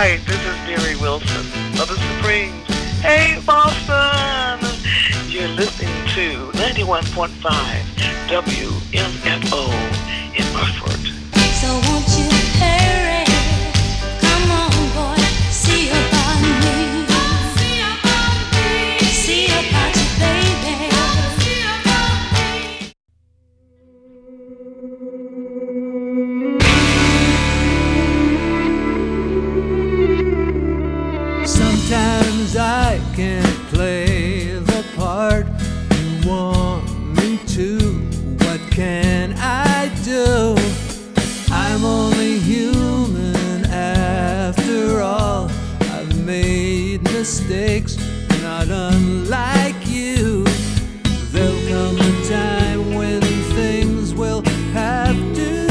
right, this is Mary Wilson of the Supremes. Hey, Boston! You're listening to 91.5 WMFO in Burford. So won't you hurry? Come on, boy, see about me. See about you, baby. Sometimes I can't play the part you want me to. What can I do? I'm only human after all. I've made mistakes, not unlike you. There'll come a time when things will have to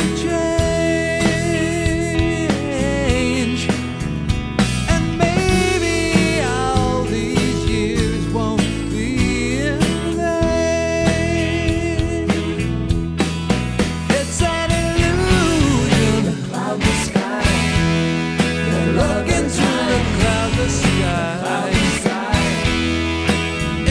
change. And maybe all these years won't be in vain. It's an illusion. Cloudless sky. Look into the cloudless sky.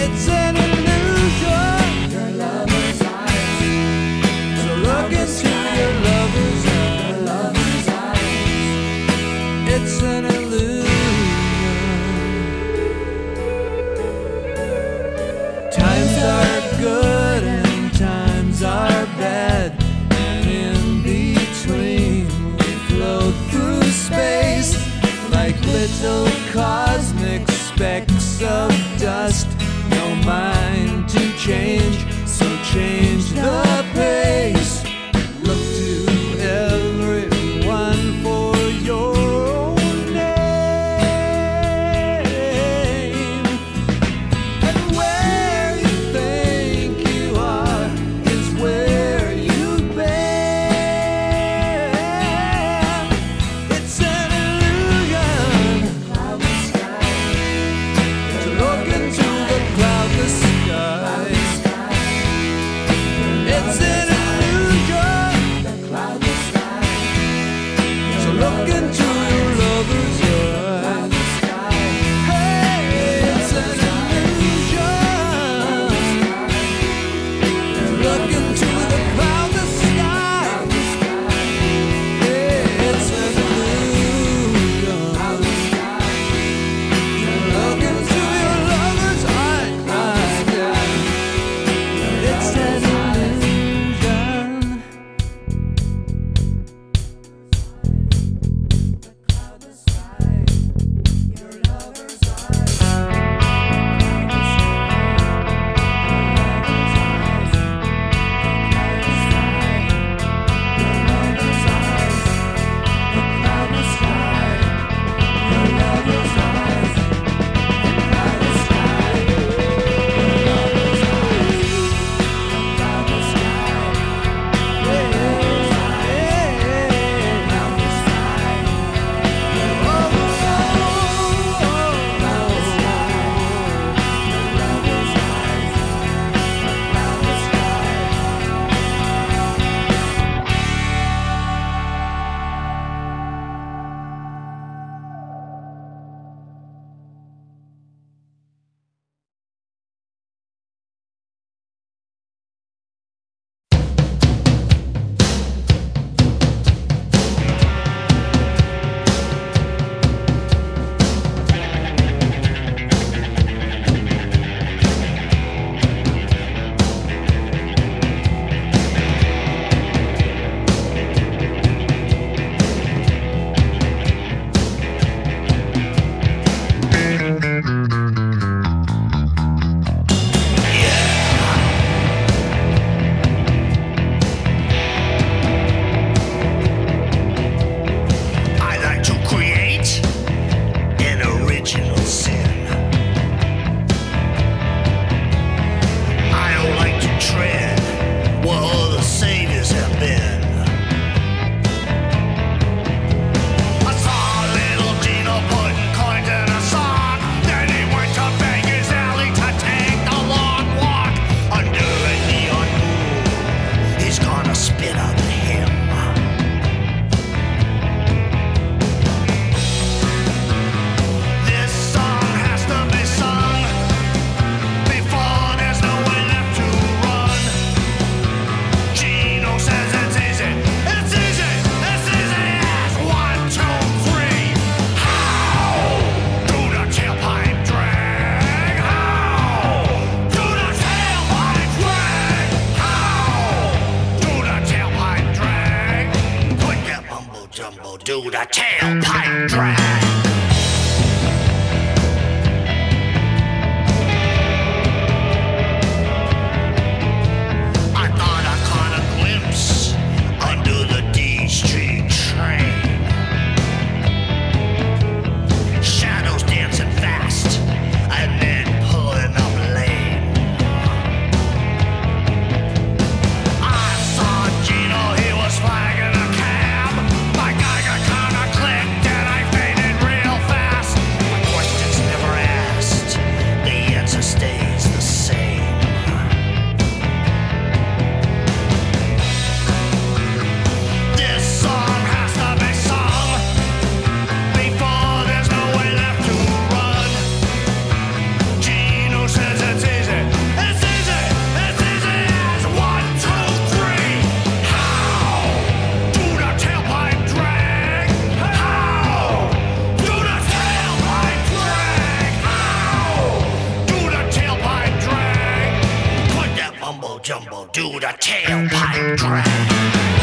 do the tailpipe drag.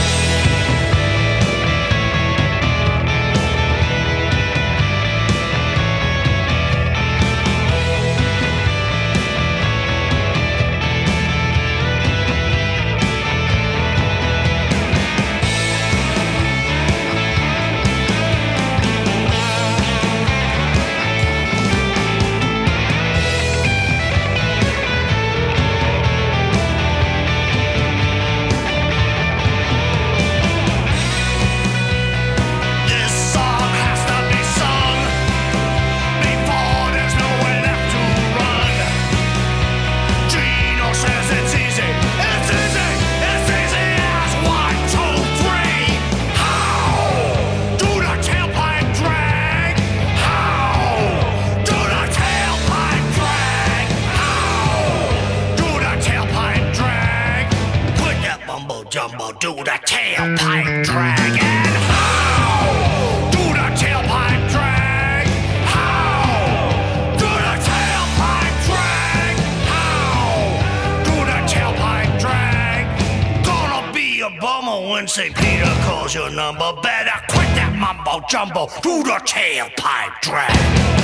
Jumbo, do the tailpipe drag. And how? Do the tailpipe drag. How? Do the tailpipe drag. How? Do the tailpipe drag. Gonna be a bummer when St. Peter calls your number. Better quit that mumbo jumbo. Do the tailpipe drag.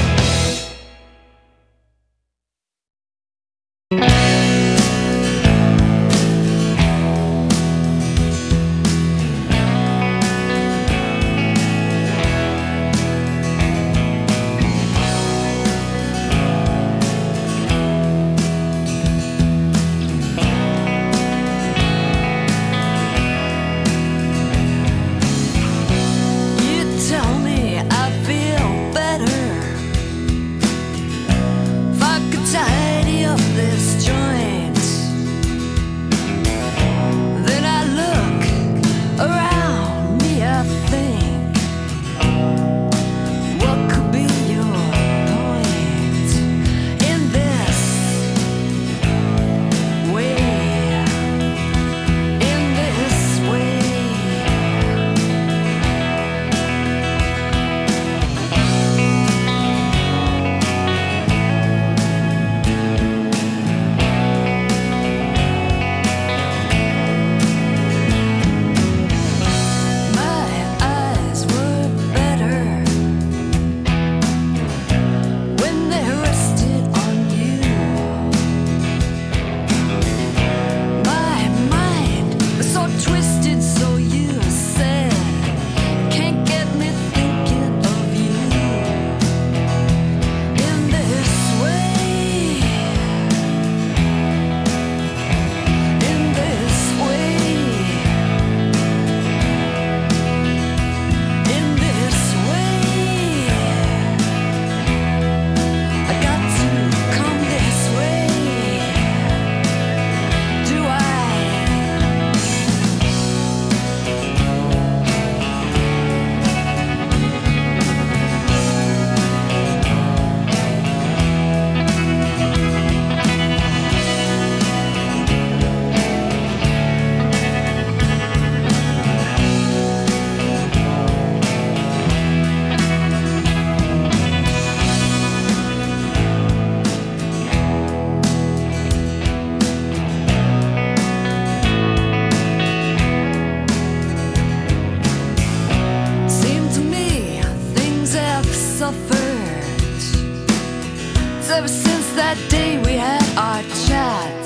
Ever since that day we had our chat.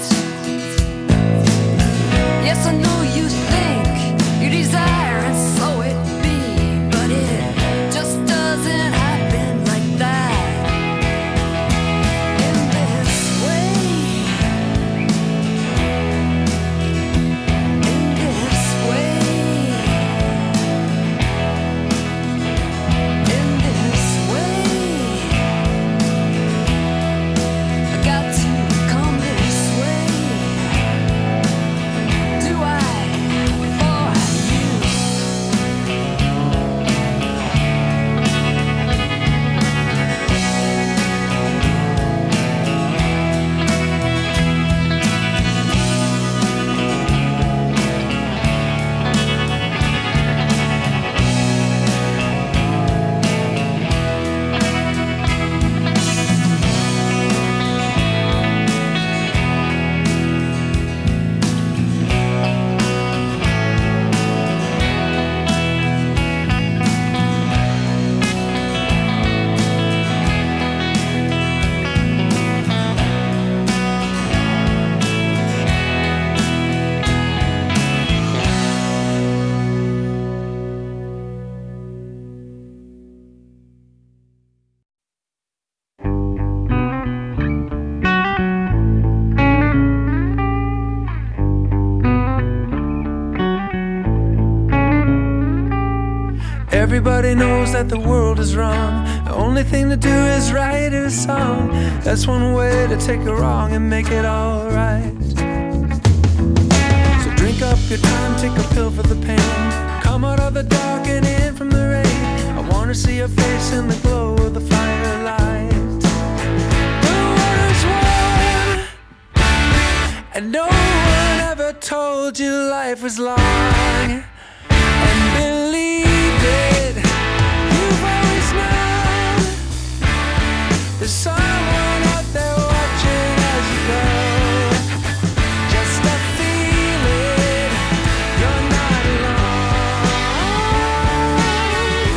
Yes, I know you think you desire, and so it be, but it just doesn't happen like that. In this way, in this way, in this way, I got to come this way. Everybody knows that the world is wrong. The only thing to do is write a song. That's one way to take a wrong and make it alright. So drink up your time, take a pill for the pain. Come out of the dark and in from the rain. I wanna see your face in the glow of the firelight. The water's warm, and no one ever told you life was long. And believe it, you've always known there's someone out there watching as you go. Just a feeling you're not alone.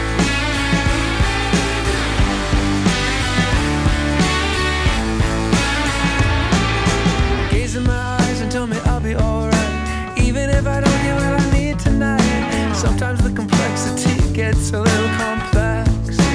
Gaze in my eyes and tell me I'll be alright, even if I don't get what I need tonight. Sometimes the complexity gets a little complex,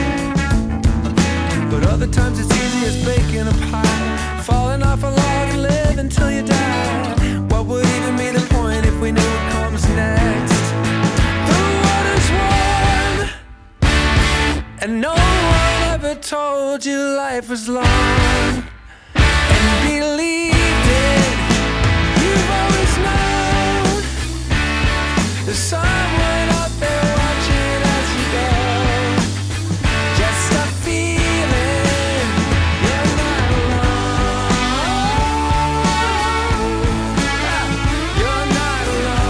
but other times it's easy as baking a pie, falling off a log and live until you die. What would even be the point if we knew what comes next? The water's warm, and no one ever told you life was long. And believed it, you've always known there's someone out there watching as you go. Just a feeling you're not alone. You're not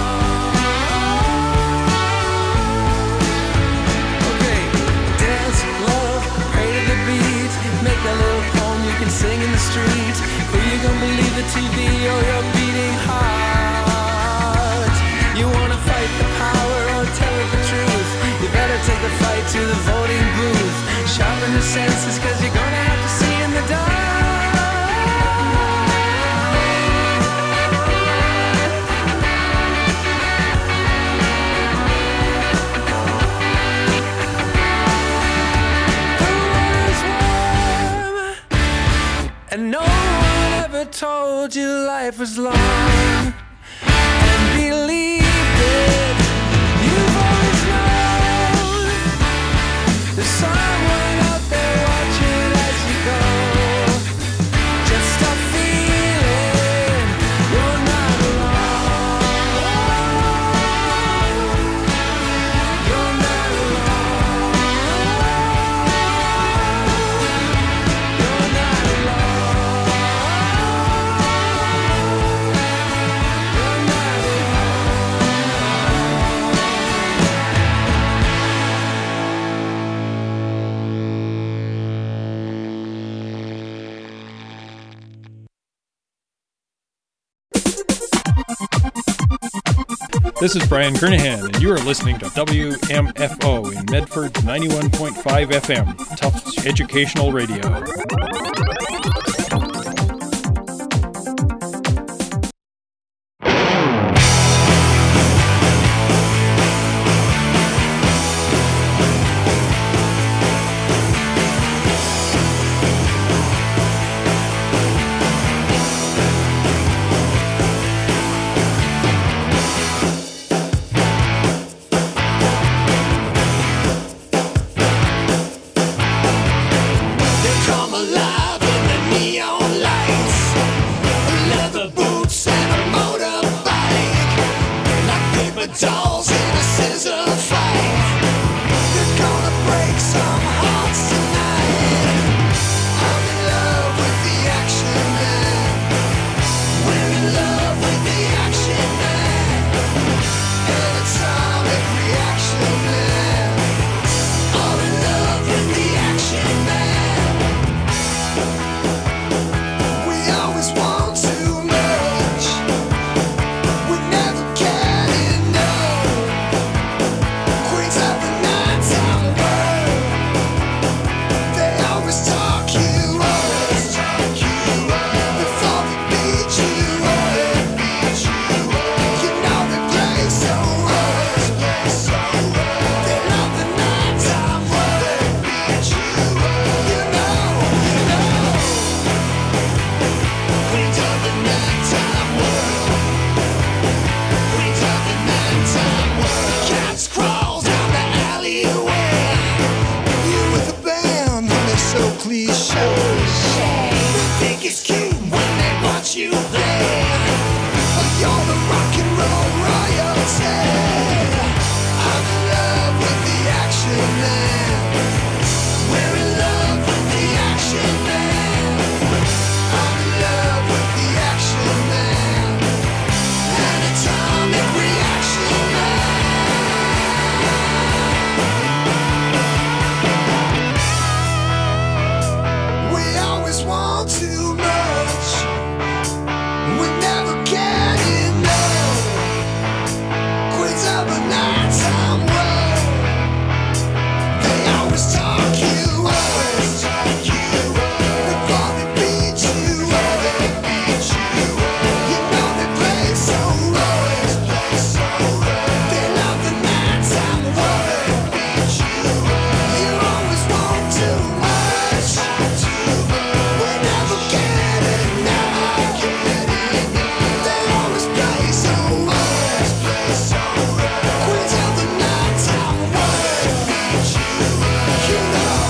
alone. Okay, dance, love, pray to the beat. Make a little poem you can sing in the street. Who you gonna believe, the TV or your beating heart? You wanna fight the power or tell it the truth? You better take the fight to the voting booth. Sharpen your senses, cause you're gonna have to see in the dark. The water's warm, and no one ever told you life was long. And believed it, you've always known there's someone out there watching as you go. Just a feeling you're not alone. You're not alone. You're not alone. You're not This is Brian Kernahan, and you are listening to WMFO in Medford 91.5 FM, Tufts Educational Radio. cliche. They think it's cute when they watch you play. You're the rock and roll royalty. I'm in love with the action man. We're in love with the action man. I'm in love with the action man. Anatomic reaction man. We always want too much. We never get enough. Queens of the nighttime world. They always talk you up. Before they beat you up. You know they play so rough. They love the nighttime world. You always want too much. We never get enough. They always play so rough. Queens of the nighttime world. You know.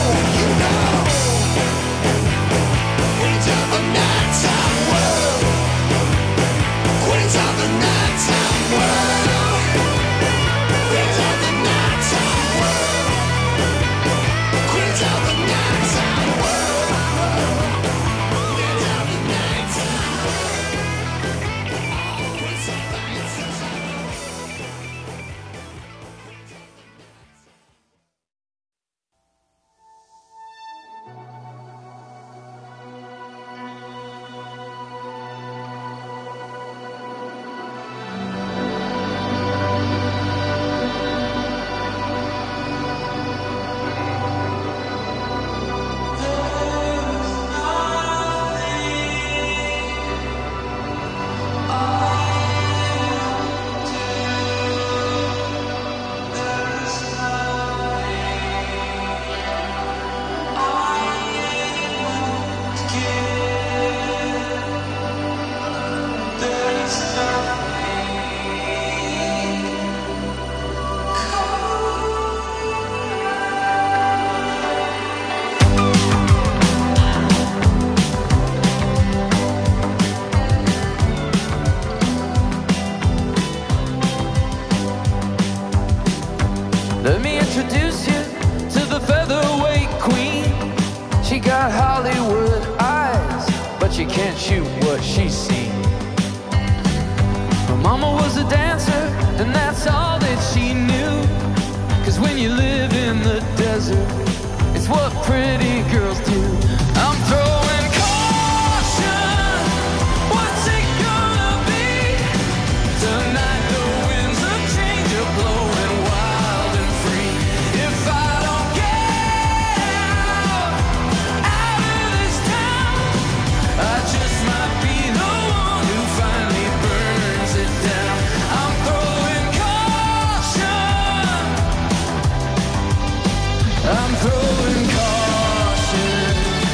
Queens of the nighttime world. Queens of the nighttime world. Queens of the nighttime world. Queens of the nighttime world. Queens of the nighttime world. Queens of the Let me introduce you to the featherweight queen. She got Hollywood eyes, but she can't shoot what she's seen. Her mama was a dancer, and that's all that she knew. 'Cause when you live in the desert, it's what pretty girls do. I'm throwing caution. What's it gonna be? Tonight the winds of change are blowing wild and free. If I don't get out of this town, I just might be the one who finally burns it down. I'm throwing caution. I'm throwing caution.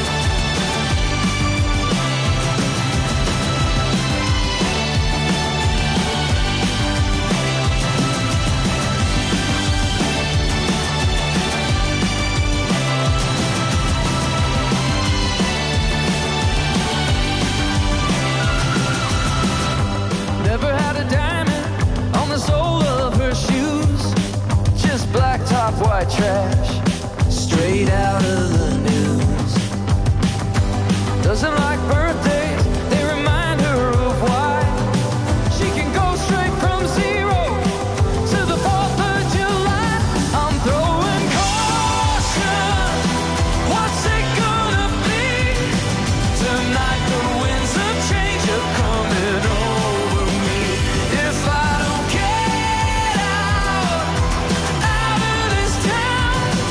Never had a diamond on the sole of her shoes. Just black top, white trash, straight out of the news. Doesn't like birthdays, they remind her of why. She can go straight from zero to the 4th of July. I'm throwing caution. What's it gonna be? Tonight the winds of change are coming over me. If I don't get out of this town,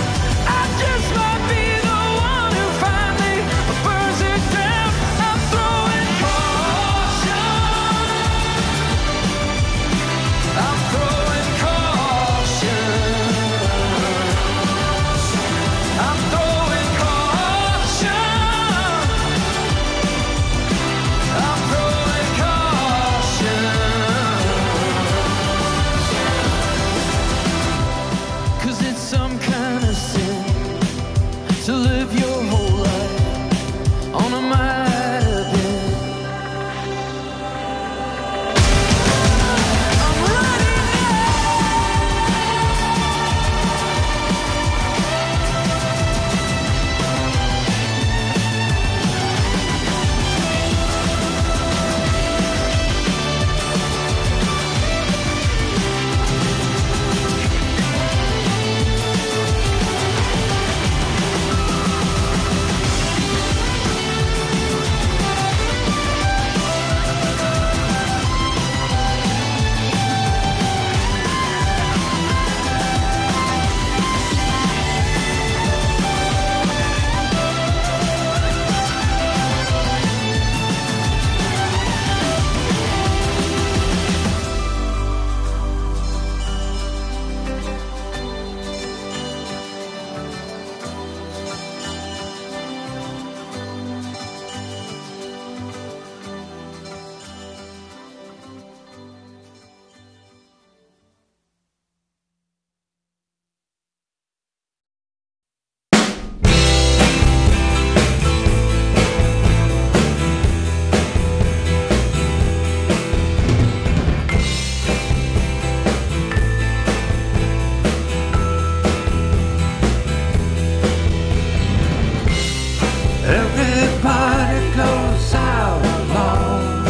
Everybody goes out alone.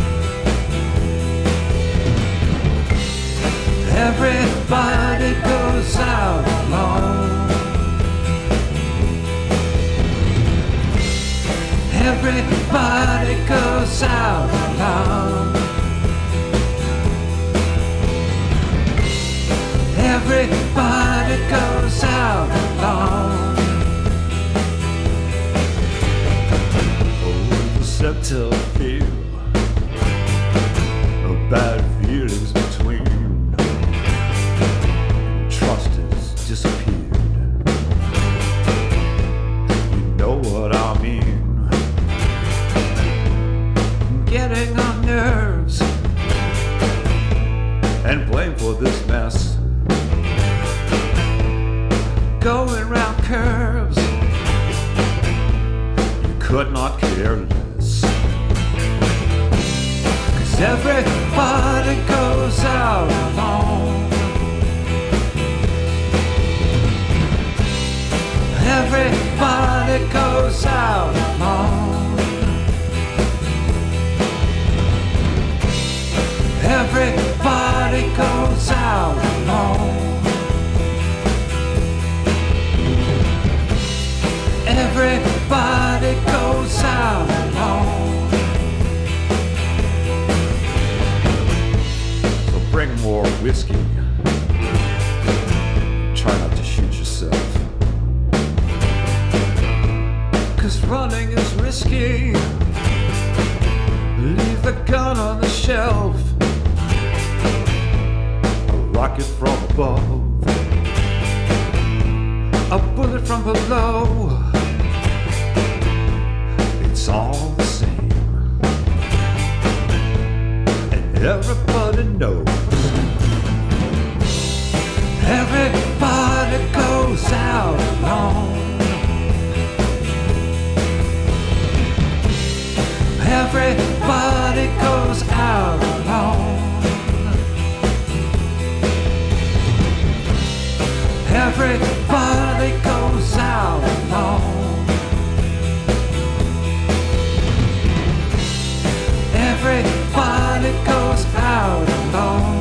Everybody goes out alone. Everybody goes out alone. Everybody goes out alone. Except to feel bad feelings between. Trust has disappeared. You know what I mean. Getting on nerves and blame for this mess. Going round curves. You could not care less. 'Cause everybody goes out alone. Everybody goes out alone. Everybody goes out alone. Everybody goes out alone. So bring more whiskey. Try not to shoot yourself. 'Cause running is risky. Leave the gun on the shelf. A rocket from above. A bullet from below. It's all the same. And everybody knows. Everybody goes out alone. Everybody goes out alone. Everybody goes out alone. Everybody goes out alone.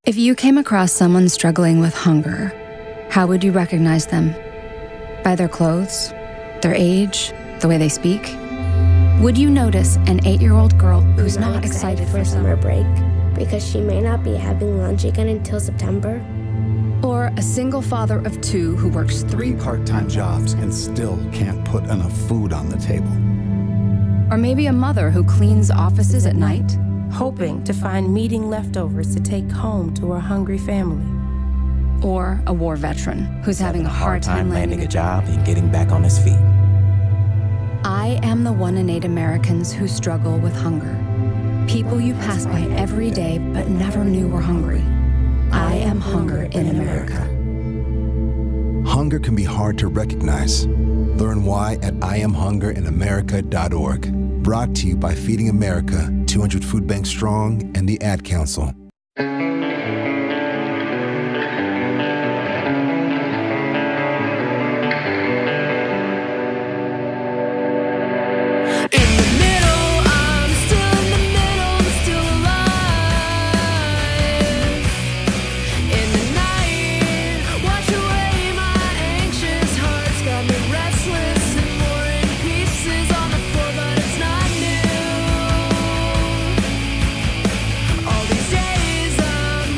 If you came across someone struggling with hunger, how would you recognize them? By their clothes, their age, the way they speak? Would you notice an 8-year-old girl who's not excited for summer break because she may not be having lunch again until September? Or a single father of 2 who works 3 part-time jobs and still can't put enough food on the table? Or maybe a mother who cleans offices at night, hoping to find meeting leftovers to take home to her hungry family. Or a war veteran who's having a hard time landing a job and getting back on his feet. I am the one in 8 Americans who struggle with hunger. People you pass by every day but never knew were hungry. I am hunger in America. Hunger can be hard to recognize. Learn why at IamHungerInAmerica.org. Brought to you by Feeding America, 200 Food Banks Strong, and the Ad Council. All these days I'm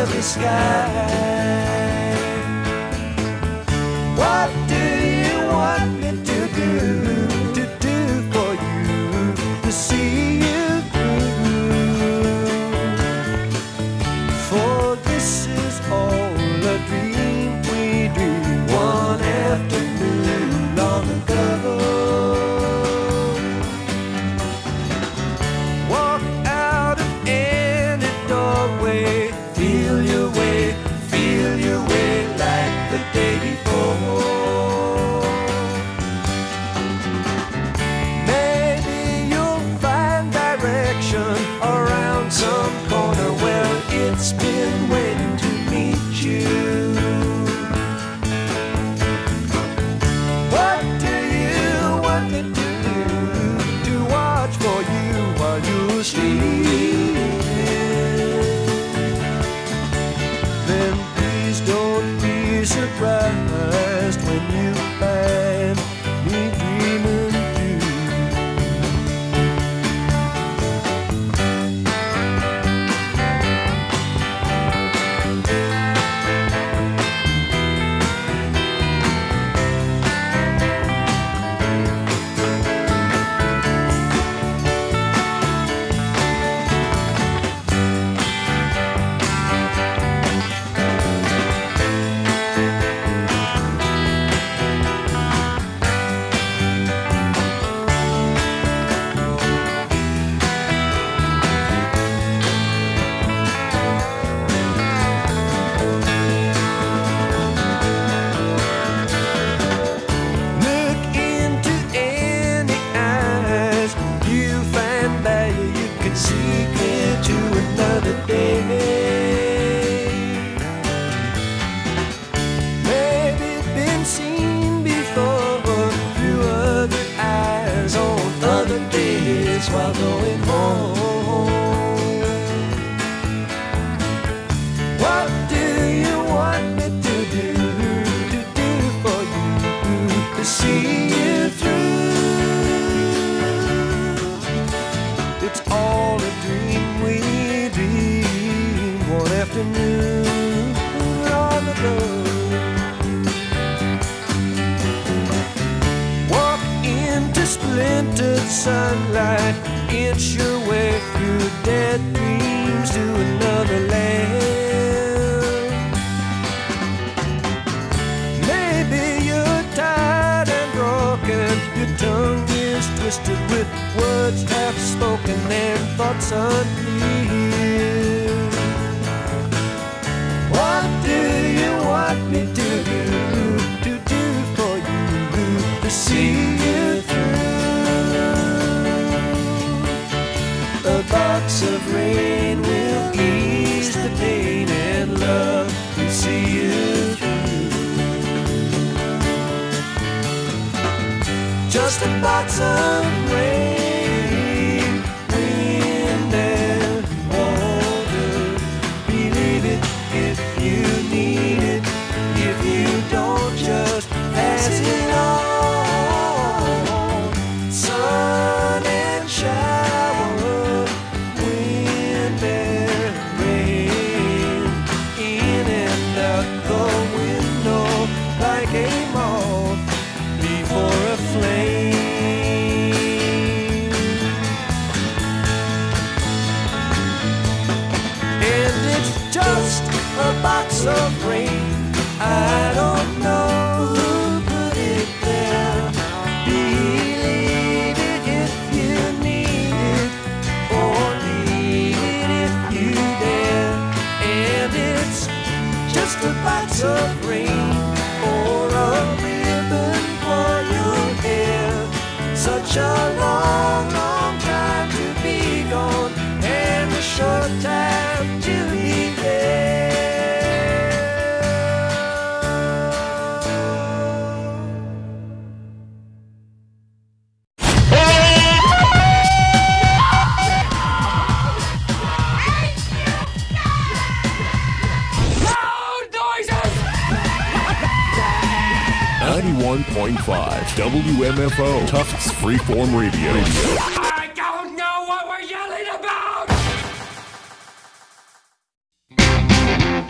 heavy sky. What do you want me to do for you, to see you through? For this is all a dream we dreamed one afternoon long ago. Walk out of any doorway, feel your way like the day before. Maybe you'll find direction around some corner where it's been waiting to meet you. What do you want me to do to watch for you while you're sleeping? Then please don't be surprised when you find me dreaming too. Look into any eyes, you find value you can see clear to another day. Maybe been seen before through other eyes on other days while going home. What do you want me to do for you, to see you through? It's all a dream we dreamed one afternoon long ago. Walk into splintered sunlight, inch your way through dead dreams to another land. Maybe you're tired and broken, your tongue is twisted with words half spoken and thoughts unclear. What do you want me to do for you, to see you through? A box of rain will ease the pain and love to see you through. Just a box of rain, wind and water. Believe it if you need it. If you don't, just pass it on. Sun and shower, wind and rain, in and out the window like a moth before a flame. And it's just a box of rain. I don't know who put it there. Believe it if you need it, or leave it if you dare. And it's just a box of rain, or a ribbon for your hair. Such a long, long time to be gone, and a short time to be there. Loud noises! 91.5 WMFO Tufts Freeform Radio. I don't know what we're yelling about!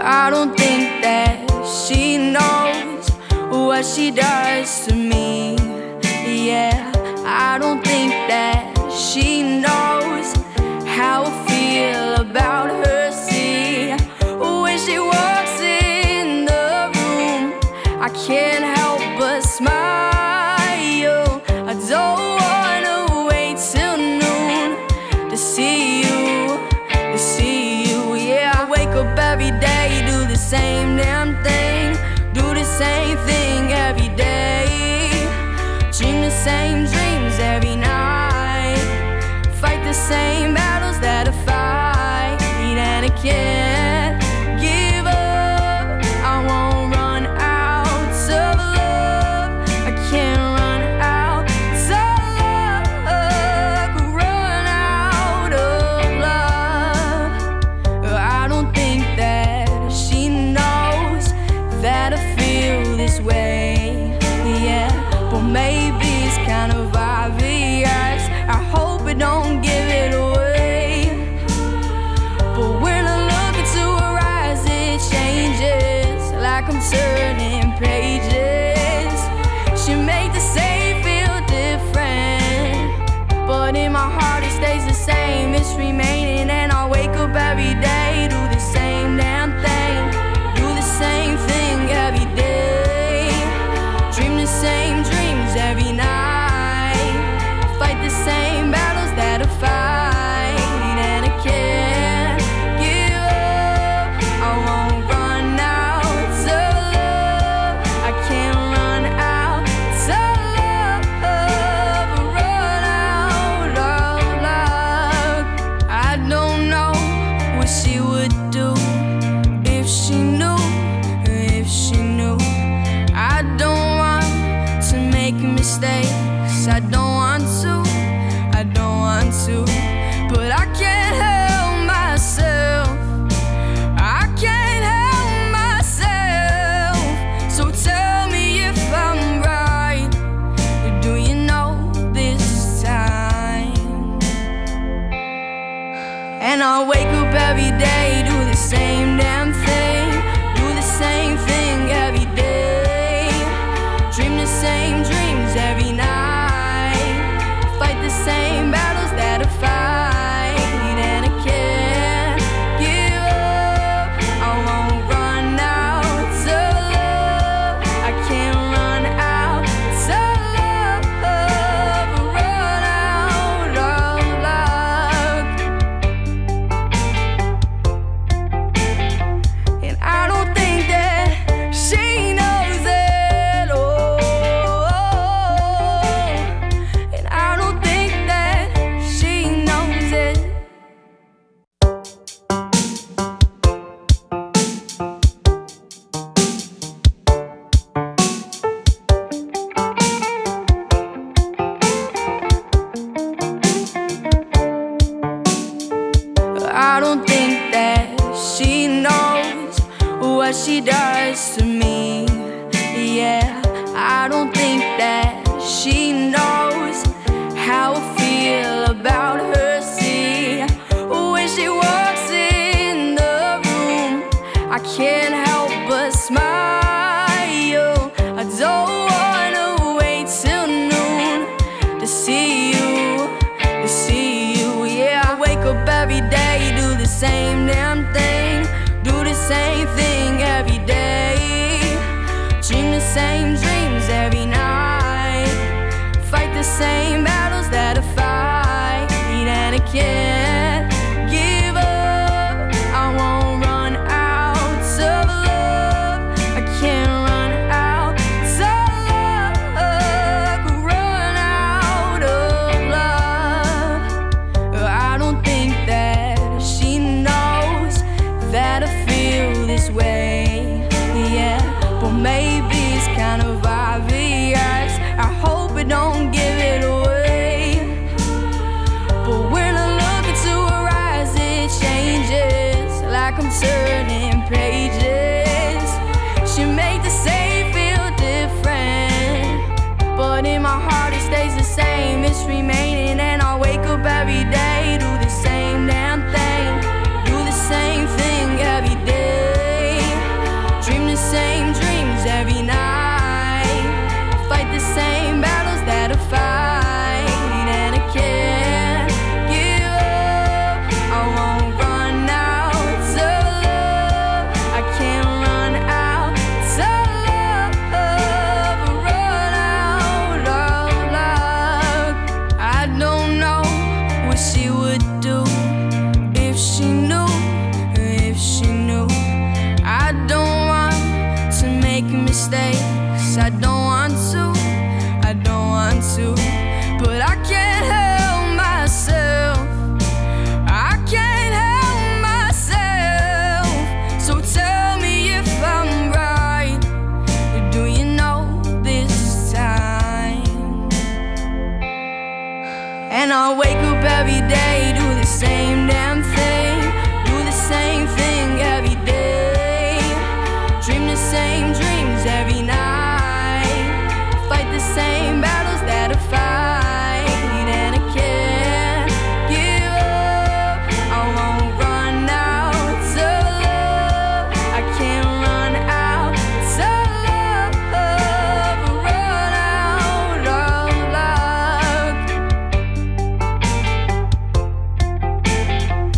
I don't think that she knows what she does to me. Yeah, I don't think that she knows how I feel about her. See, when she walks in the room, I can't help but smile. I don't wanna wait till noon to see you, to see you. Yeah, I wake up every day, do the same damn thing, do the same thing every day, dream the same dreams every night, fight the same battles that I fight, and I can't give up. I won't run out of love. I can't run out of love. Run out of love. I don't think that she knows that I feel this way. Yeah, but maybe it's kind of obvious. I hope I don't give it away. But when I look into her eyes, it changes, like I'm turning pages. She makes the same feel different, but in my heart it stays the same. It's remaining, and I wake up every day, do the same damn thing, do the same thing every day, dream the same dreams every night, fight the same battles that I fight, and I can't give up. I won't run out of love. I can't run out of love. Run out of love. I don't know what she would do if she knew, if she knew. I don't want to make mistakes. I don't want to, I don't want to, but I can't help myself. I can't help myself. So tell me if I'm right. Do you know this time? And I wake up every day, do the same damn thing, do the same thing every day, dream the same dreams every night, fight the same battles that I fight, and I can't give up. I won't run out of love. I can't run out of love. Run out of love. And I don't think that she knows it all. And I don't think that she knows it. I don't think that she knows what she does to me. Yeah, I don't think that she knows how I feel about her. See, when she walks in the room, I can't help but smile. I don't wanna wait till noon to see you, to see you. Yeah, I wake up every day, do the same damn thing, do the same thing every day, dream the same dreams every night, fight the same battles that I fight, and I can't give up. I won't run out of love. I can't run out of love. Run out of love. I don't think that she knows that I feel this way. Yeah, but maybe it's kind of obvious. I hope I don't give it away. But when I look into her eyes, it changes, like I'm turning pages. She makes the same feel different, but in my heart it stays the same. It's remaining, and I wake up every day, do the same damn thing, do the same thing every day, I wake up every day, do the same damn thing, do the same thing every day, dream the same dreams every night, fight the same battles that I fight, and I can't give up. I won't run out of love. I can't run out of love, run out of luck.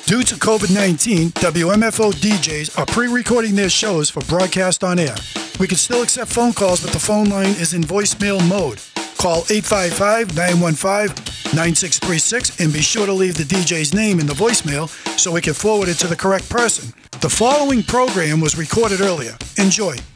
Due to COVID-19, WMFO DJs are pre-recording their shows for broadcast on air. We can still accept phone calls, but the phone line is in voicemail mode. Call 855-915-9636 and be sure to leave the DJ's name in the voicemail so we can forward it to the correct person. The following program was recorded earlier. Enjoy.